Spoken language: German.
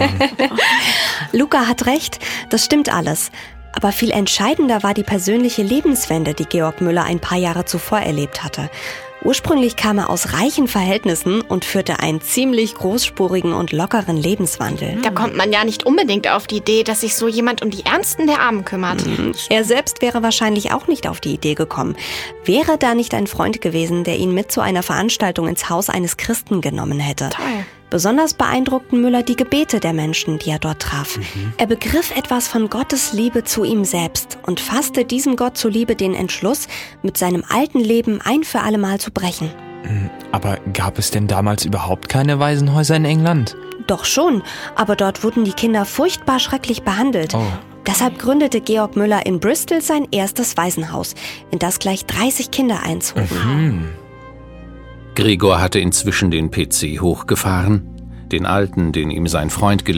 Luca hat recht, das stimmt alles. Aber viel entscheidender war die persönliche Lebenswende, die Georg Müller ein paar Jahre zuvor erlebt hatte. Ursprünglich kam er aus reichen Verhältnissen und führte einen ziemlich großspurigen und lockeren Lebenswandel. Da kommt man ja nicht unbedingt auf die Idee, dass sich so jemand um die Ärmsten der Armen kümmert. Er selbst wäre wahrscheinlich auch nicht auf die Idee gekommen. Wäre da nicht ein Freund gewesen, der ihn mit zu einer Veranstaltung ins Haus eines Christen genommen hätte. Toll. Besonders beeindruckten Müller die Gebete der Menschen, die er dort traf. Er begriff etwas von Gottes Liebe zu ihm selbst und fasste diesem Gott zuliebe den Entschluss, mit seinem alten Leben ein für alle Mal zu brechen. Aber gab es denn damals überhaupt keine Waisenhäuser in England? Doch schon, aber dort wurden die Kinder furchtbar schrecklich behandelt. Oh. Deshalb gründete Georg Müller in Bristol sein erstes Waisenhaus, in das gleich 30 Kinder einzogen. Gregor hatte inzwischen den PC hochgefahren, den alten, den ihm sein Freund